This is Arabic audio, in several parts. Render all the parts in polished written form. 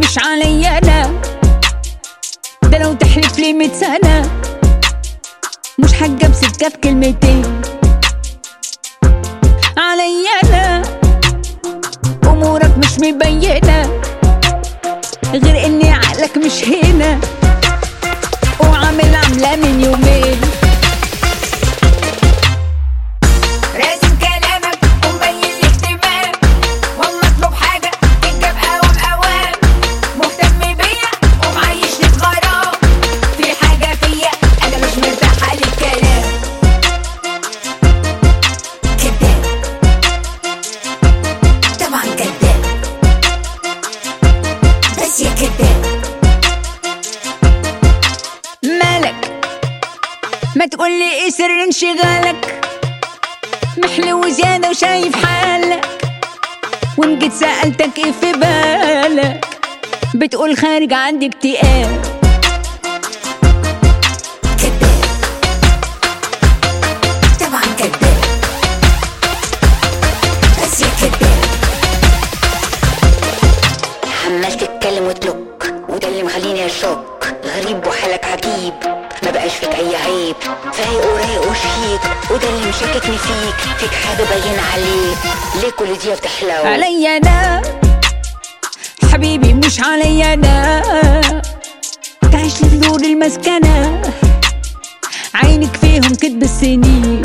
مش عليا انا، ده لو تحلف لي 100 سنة مش حاجة بسكة في كلمتين. عليا انا امورك مش مبينة غير ان عقلك مش هنا وعامل عاملة من يومين. راسم كلامك ومبين الاهتمام، والله اطلب حاجة تتجاب اوام اوام، مهتم بيا ومعيشني في غرام، في حاجة فيا انا مش مرتاحة للكلام. كداب طبعا كداب، بس يا كداب. مالك ما تقولي ايه سر انشغالك، محلو زيادة وشايف حالك، وان جيت سألتك ايه في بالك بتقول خارج عندي اكتئاب. كداب طبعا كداب، بس يا كداب. عمال تتكلم وتلوك وده اللي مخليني اشك، غريب وحالك عجيب ما بقاش فيك اي عيب، فايق ورايق وشيك وده اللي مشككني فيك حاجه باين عليك، ليه كل دي بتحلو؟ عليا انا حبيبي مش عليا انا، تعيش لي في دور المسكنة عينك فيهم كدب السنين.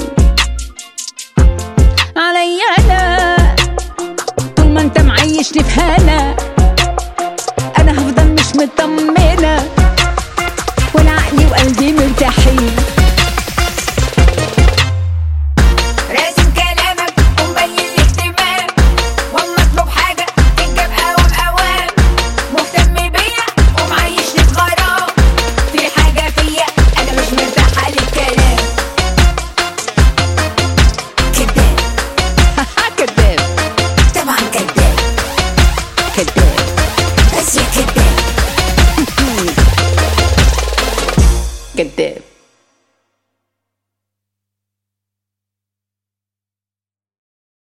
عليا انا طول ما انت معيشني في هنا